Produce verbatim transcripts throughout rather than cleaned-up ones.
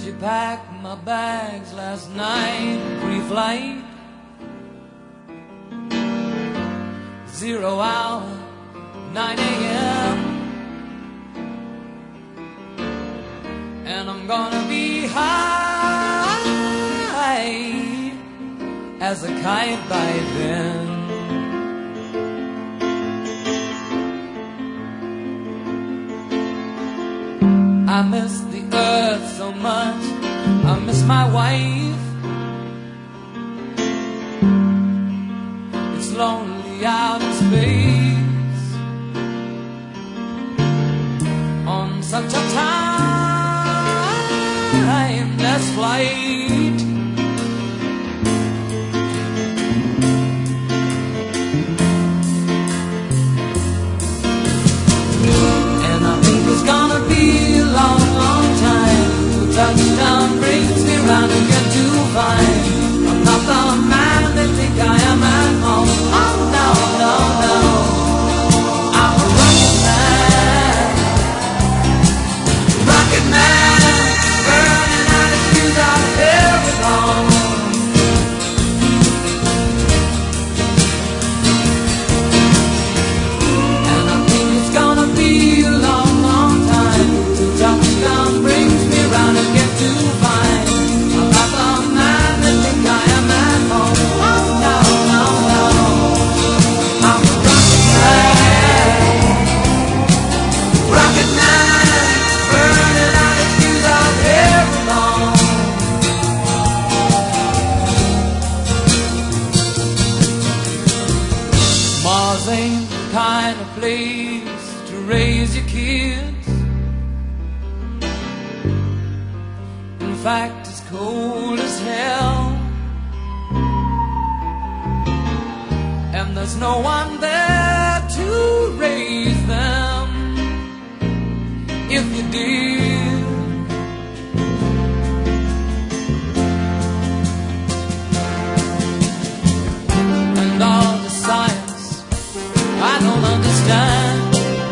you pack my bags last night, pre-flight? Zero hour, nine a m And I'm gonna be high as a kite by then. I miss the earth so much, I miss my wife. It's lonely out in space on such a timeless flight. And I think it's gonna be a long, long time till touchdown brings me round again to find I'm not the man they think I am at home. Oh no, no, no, I'm a rocket man, rocket man, burning out his fuse out here alone. And I think it's gonna be a long, long time till touchdown brings me round again to find I'm not the man they think I am at home. Oh no, no, no, I'm a rocket man, rocket man, burning out his fuse out here alone. Mars ain't the kind of place to raise your kids. In fact, it's cold as hell, and there's no one there to raise them if you did. And all the science I don't understand,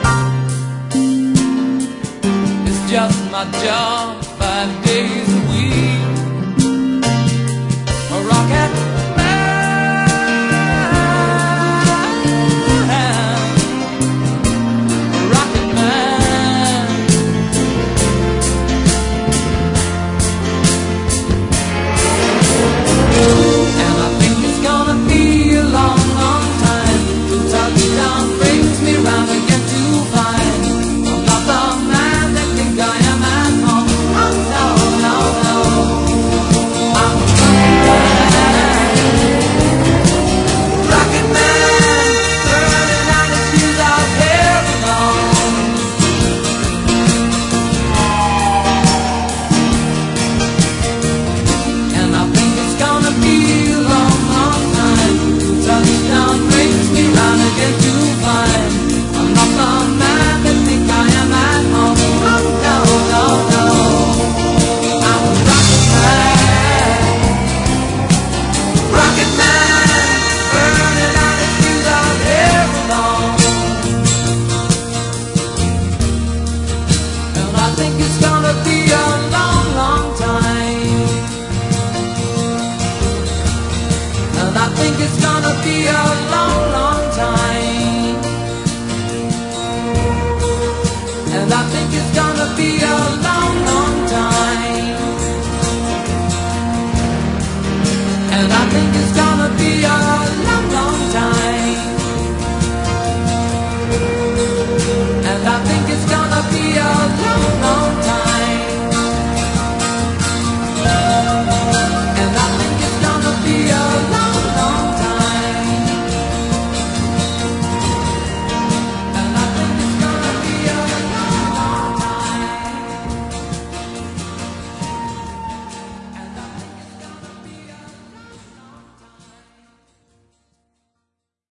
it's just my job five days a week. A rocket